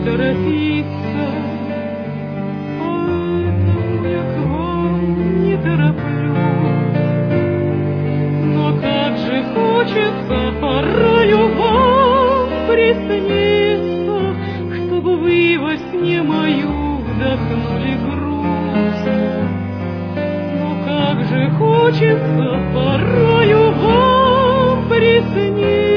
торопиться, поэтому я к вам не тороплюсь. Но как же хочется порою вам присниться, чтобы вы во сне мою вдохнули грусть. Но как же хочется порою вам присниться.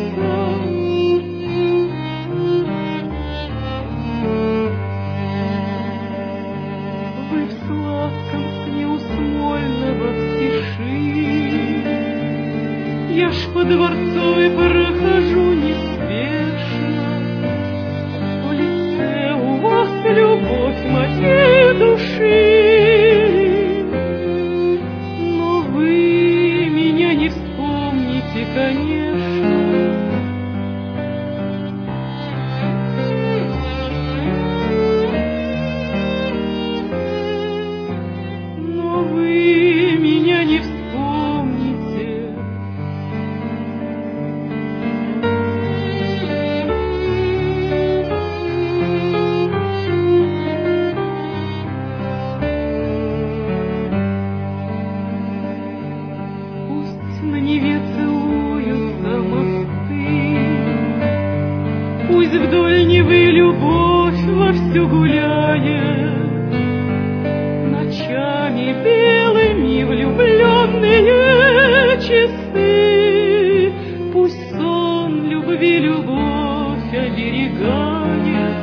Вы в сладком сне усмольного стиши, я ж по Дворцовой прохожу неспешно. В лице у вас любовь моей души, но вы меня не вспомните, конечно. Но вы меня не вспомните. На Неве целуются мосты, пусть вдоль Невы любовь вовсю гуляет. Ночами белыми влюбленные часы, пусть сон любви любовь оберегает.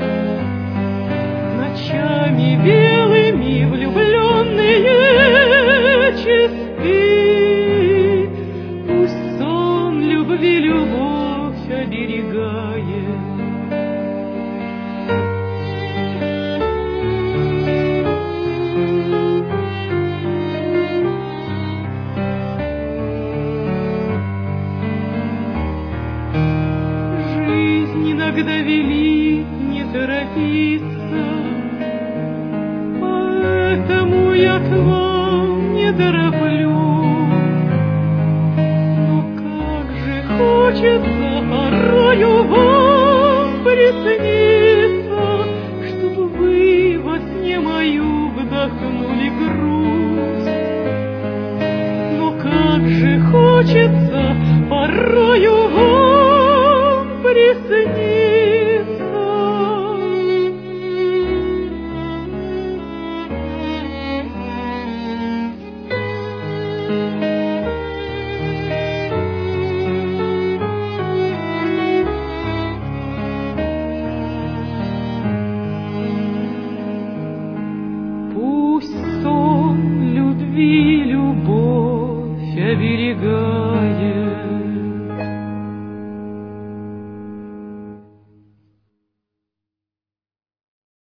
Ночами белыми влюбленные часы, пусть сон любви любовь оберегает. Жизнь иногда велит не торопиться, поэтому я к вам не тороплюсь. Но как же хочется порою вам присниться, чтобы вы во сне мою вдохнули грусть. Но как же хочется порою вам присниться. Пусть сон любви любовь оберегает.